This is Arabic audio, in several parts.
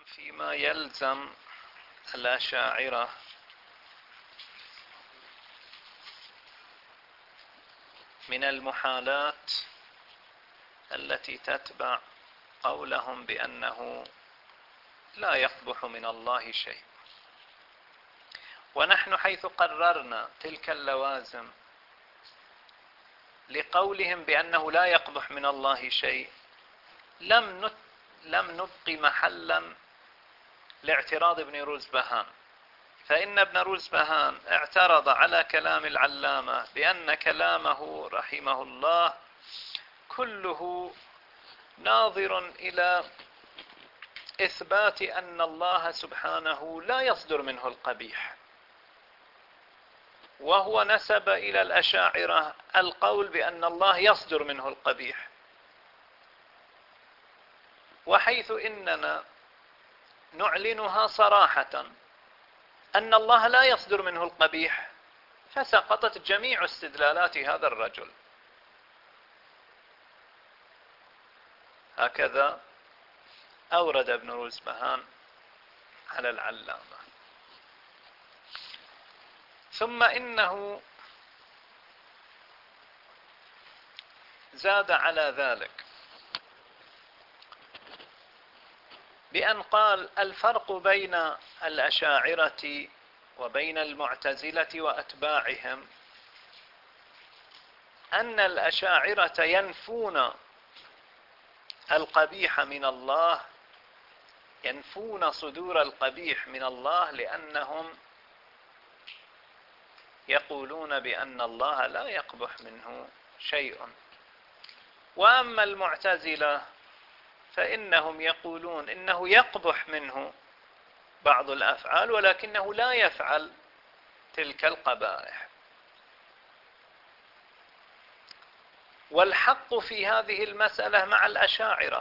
فيما يلزم الأشاعرة من المحالات التي تتبع قولهم بأنه لا يقبح من الله شيء. ونحن حيث قررنا تلك اللوازم لقولهم بأنه لا يقبح من الله شيء لم نبقي محلا لاعتراض ابن روزبهان، فإن ابن روزبهان اعترض على كلام العلامة بأن كلامه رحمه الله كله ناظر إلى إثبات أن الله سبحانه لا يصدر منه القبيح، وهو نسب إلى الأشاعرة القول بأن الله يصدر منه القبيح، وحيث إننا نعلنها صراحة أن الله لا يصدر منه القبيح فسقطت جميع استدلالات هذا الرجل. هكذا أورد ابن روزبهان على العلامة. ثم إنه زاد على ذلك بأن قال الفرق بين الأشاعرة وبين المعتزلة وأتباعهم أن الأشاعرة ينفون القبيح من الله، ينفون صدور القبيح من الله لأنهم يقولون بأن الله لا يقبح منه شيء. وأما المعتزلة فإنهم يقولون إنه يقبح منه بعض الأفعال ولكنه لا يفعل تلك القبائح. والحق في هذه المسألة مع الأشاعرة،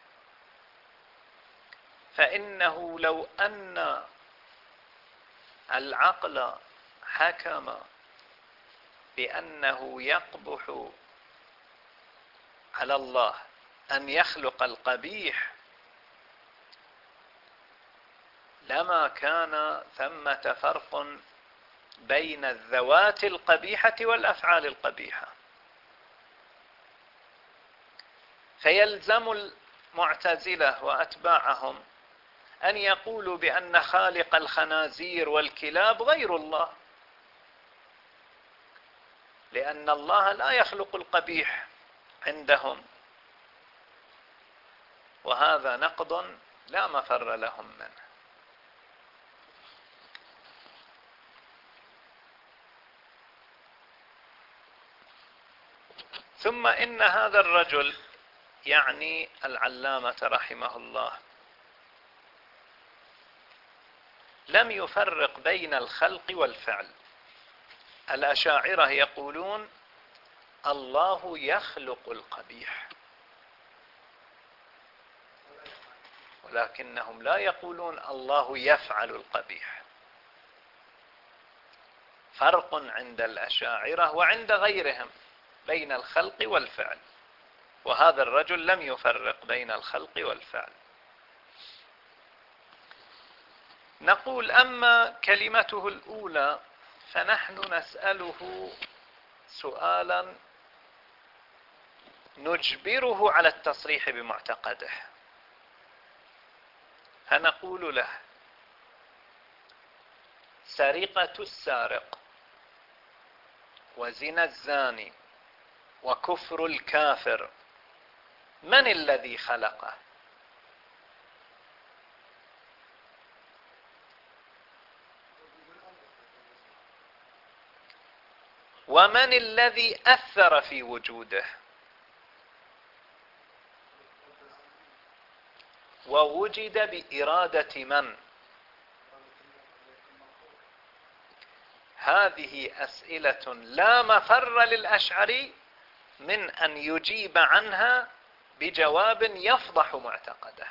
فإنه لو أن العقل حكم بأنه يقبح على الله أن يخلق القبيح لما كان ثمة فرق بين الذوات القبيحة والأفعال القبيحة. فيلزم المعتزلة وأتباعهم أن يقولوا بأن خالق الخنازير والكلاب غير الله، لأن الله لا يخلق القبيح عندهم، وهذا نقض لا مفر لهم منه. ثم إن هذا الرجل يعني العلامة رحمه الله لم يفرق بين الخلق والفعل. الأشاعرة يقولون الله يخلق القبيح، ولكنهم لا يقولون الله يفعل القبيح. فرق عند الأشاعرة وعند غيرهم بين الخلق والفعل، وهذا الرجل لم يفرق بين الخلق والفعل. نقول أما كلمته الأولى فنحن نسأله سؤالا نجبره على التصريح بمعتقده، فنقول له: سرقة السارق وزنا الزاني وكفر الكافر من الذي خلقه؟ ومن الذي أثر في وجوده؟ ووجد بإرادة من؟ هذه أسئلة لا مفر للأشعري من أن يجيب عنها بجواب يفضح معتقده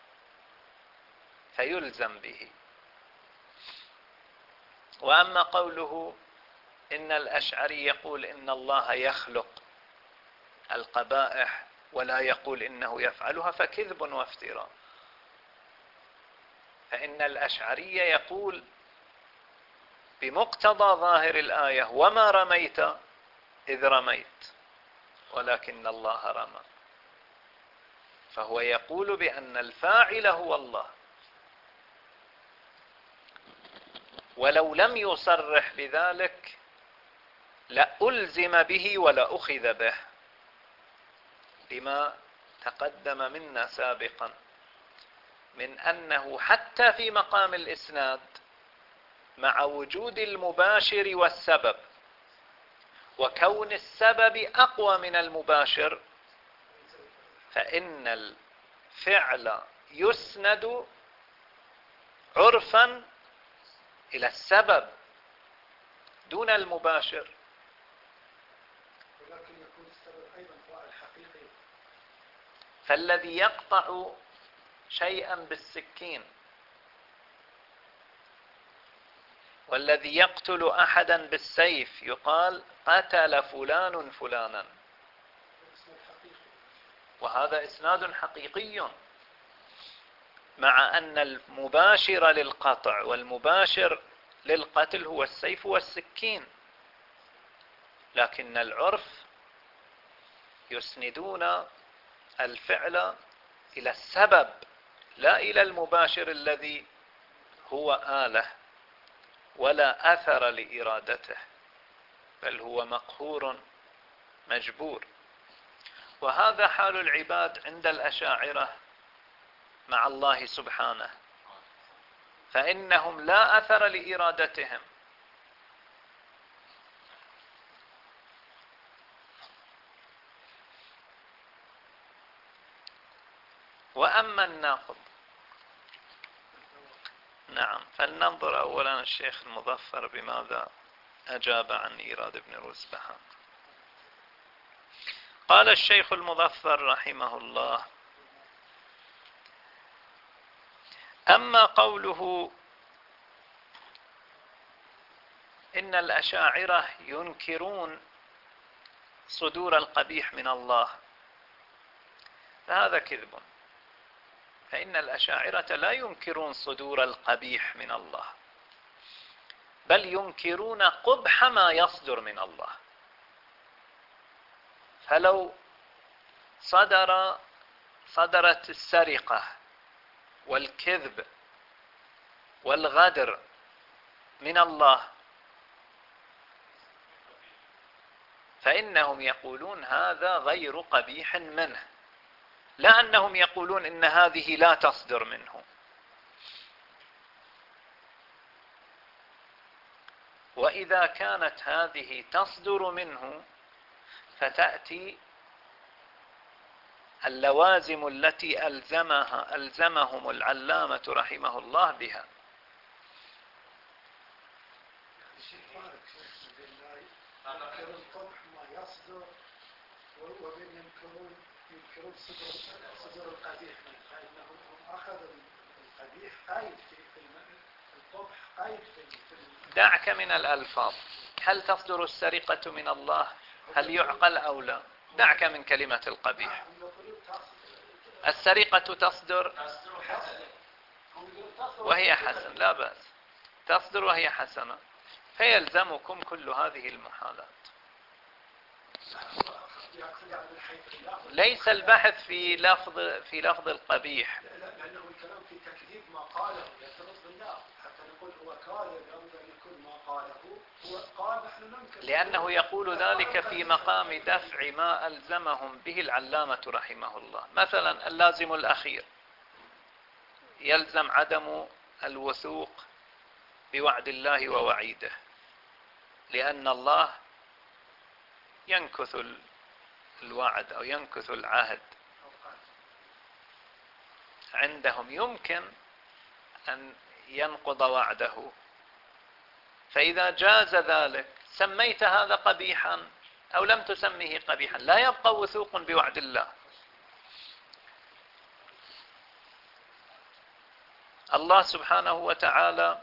فيلزم به. وأما قوله إن الأشعري يقول إن الله يخلق القبائح ولا يقول إنه يفعلها فكذب وافتراء. فإن الأشعري يقول بمقتضى ظاهر الآية وما رميت إذ رميت ولكن الله رمى، فهو يقول بأن الفاعل هو الله، ولو لم يصرح بذلك لألزم به ولأخذ به، لما تقدم منا سابقا من أنه حتى في مقام الإسناد مع وجود المباشر والسبب وكون السبب أقوى من المباشر، فإن الفعل يسند عرفا إلى السبب دون المباشر. ولكن يكون السبب أيضا هو الحقيقي. فالذي يقطع شيئا بالسكين والذي يقتل أحدا بالسيف يقال قتل فلان فلانا، وهذا إسناد حقيقي، مع أن المباشر للقطع والمباشر للقتل هو السيف والسكين، لكن العرف يسندون الفعل إلى السبب لا إلى المباشر الذي هو آلة ولا أثر لإرادته، بل هو مقهور مجبور. وهذا حال العباد عند الأشاعرة مع الله سبحانه، فإنهم لا أثر لإرادتهم، وأما الناقض نعم. فلننظر أولا الشيخ المظفر بماذا أجاب عن إيراد ابن روزبهان. قال الشيخ المظفر رحمه الله: أما قوله إن الأشاعرة ينكرون صدور القبيح من الله، فهذا كذب، فإن الأشاعرة لا ينكرون صدور القبيح من الله، بل ينكرون قبح ما يصدر من الله. فلو صدرت السرقة والكذب والغدر من الله فإنهم يقولون هذا غير قبيح منه، لا أنهم يقولون إن هذه لا تصدر منه. وإذا كانت هذه تصدر منه فتأتي اللوازم التي ألزمهم العلامة رحمه الله بها. ينكرون قبح ما يصدر وبين ينكرون صدر القبيح، فإنهم أخذوا القبيح قيد في القبح قيد في دعك من الألفاظ. هل تصدر السرقة من الله؟ هل يعقل أو لا؟ دعك من كلمة القبيح. السرقة تصدر وهي حسن، لا بأس، تصدر وهي حسنة، فيلزمكم كل هذه المحالات. ليس البحث في لفظ القبيح، لأنه الكلام في تكذيب ما قاله يعترض بالله، حتى نقول هو كاذب لابد أن يكون ما قاله هو قال نحن ننكر، لأنه يقول ذلك في مقام دفع ما ألزمهم به العلامة رحمه الله. مثلا اللازم الأخير يلزم عدم الوثوق بوعد الله ووعيده، لأن الله ينكث الوعد أو ينكث العهد. عندهم يمكن أن ينقض وعده، فإذا جاز ذلك سميت هذا قبيحا أو لم تسميه قبيحا لا يبقى وثوق بوعد الله. الله سبحانه وتعالى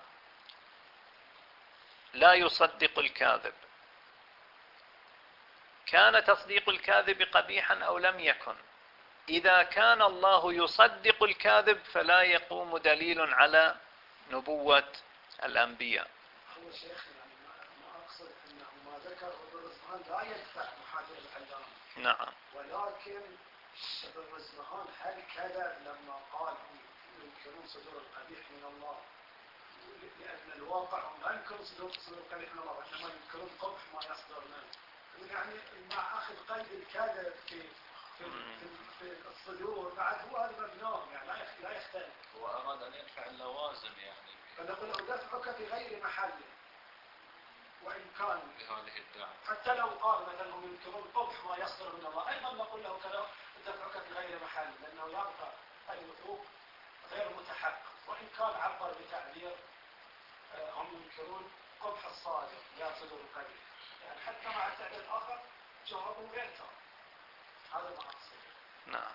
لا يصدق الكاذب، كان تصديق الكاذب قبيحا أو لم يكن، إذا كان الله يصدق الكاذب فلا يقوم دليل على نبوة الأنبياء. هو شيخ يعني ما أقصد أنه ما ذكر ابن رزمان لا يدفع محاذير العلام. نعم. ولكن ابن رزمان هل كذا لما قال ينكرون صدور القبيح من الله؟ لأن الواقع هم لا ينكرون صدور القبيح من الله، وإنما ينكرون قبح ما يصدر منه. يعني مع أخذ قيد الكذب في الصدور بعد هو هذا مبناه، يعني لا يختلف. هو أراد أن يدفع اللوازم يعني. فنقول دفعك في غير محله، وإن كان بهذه الدعوة حتى لو قال مثلا هم ينكرون قبح ما يصدر من الله، أيضا نقول له كذا دفعك في غير محله، لأنه يبقى الوثوق غير متحقق. وإن كان عبر بتعبير هم ينكرون قبح الصادق لا صدور القبيح، يعني حتى مع التعبير الآخر جوابه غير تام. هذا ما أقصد. نعم.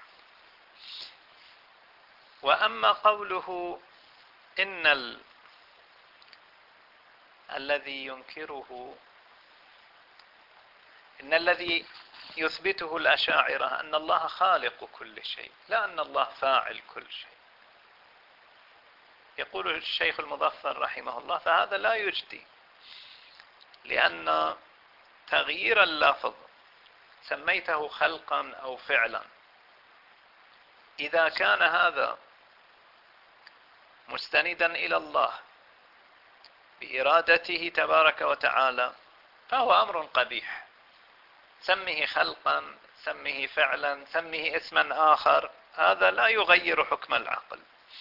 وأما قوله إن الذي ينكره، إن الذي يثبته الأشاعرة أن الله خالق كل شيء لا أن الله فاعل كل شيء، يقول الشيخ المظفر رحمه الله فهذا لا يجدي، لأن تغيير اللفظ سميته خلقا أو فعلا إذا كان هذا مستندا إلى الله بإرادته تبارك وتعالى فهو أمر قبيح، سمه خلقا سمه فعلا سمه اسما آخر، هذا لا يغير حكم العقل.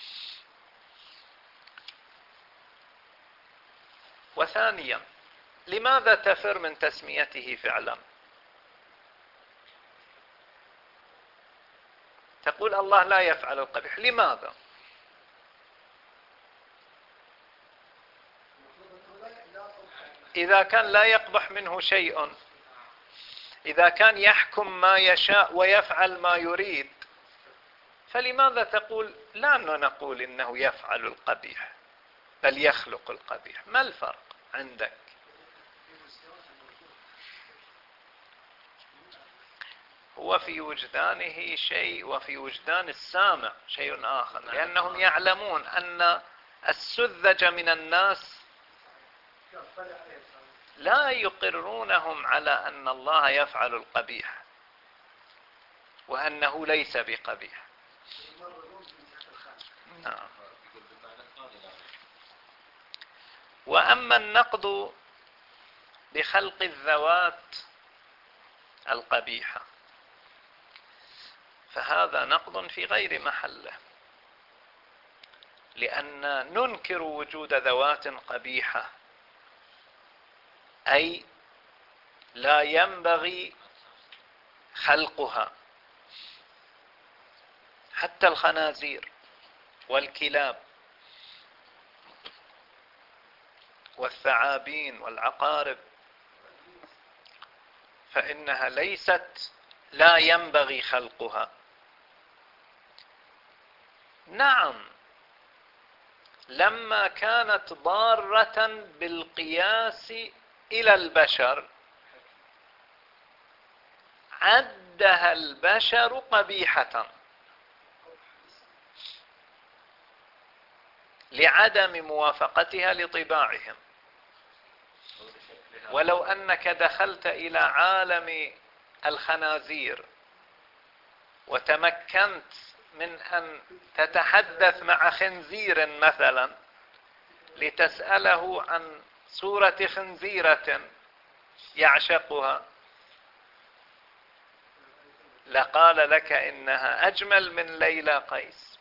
وثانيا لماذا تفر من تسميته فعلا؟ تقول الله لا يفعل القبيح، لماذا؟ إذا كان لا يقبح منه شيء، إذا كان يحكم ما يشاء ويفعل ما يريد، فلماذا تقول لا نقول إنه يفعل القبيح بل يخلق القبيح؟ ما الفرق عندك؟ هو في وجدانه شيء وفي وجدان السامع شيء آخر، لأنهم يعلمون أن السذج من الناس لا يقرونهم على أن الله يفعل القبيح وأنه ليس بقبيح. نعم. وأما النقد بخلق الذوات القبيحة فهذا نقد في غير محله، لأن ننكر وجود ذوات قبيحة، أي لا ينبغي خلقها. حتى الخنازير والكلاب والثعابين والعقارب فإنها ليست لا ينبغي خلقها. نعم، لما كانت ضارة بالقياس إلى البشر عدها البشر قبيحة لعدم موافقتها لطباعهم. ولو أنك دخلت إلى عالم الخنازير وتمكنت من أن تتحدث مع خنزير مثلا لتسأله عن صورة خنزيرة يعشقها لقال لك إنها أجمل من ليلى قيس.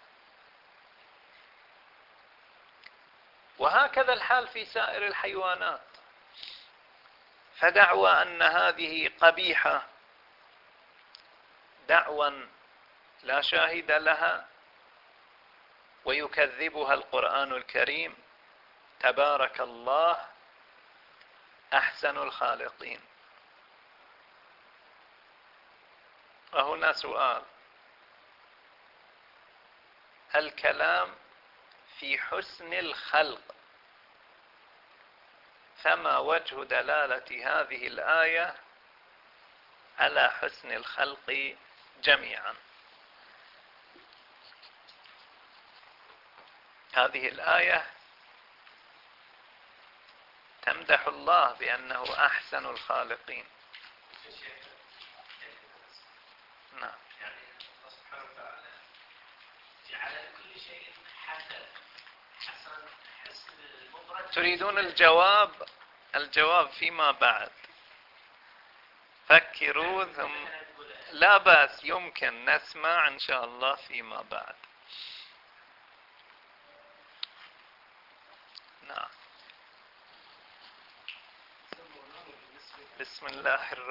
وهكذا الحال في سائر الحيوانات. فدعوى أن هذه قبيحة دعوى لا شاهد لها ويكذبها القرآن الكريم تبارك الله أحسن الخالقين. وهنا سؤال: الكلام في حسن الخلق، فما وجه دلالة هذه الآية على حسن الخلق جميعا؟ هذه الآية تمدح الله بأنه أحسن الخالقين. نعم. يعني الله سبحانه وتعالى جعل كل شيء حسن حسن المفرد. تريدون الجواب؟ الجواب فيما بعد، فكروا ثم لا بأس، يمكن نسمع إن شاء الله فيما بعد. نعم. بسم الله الرحمن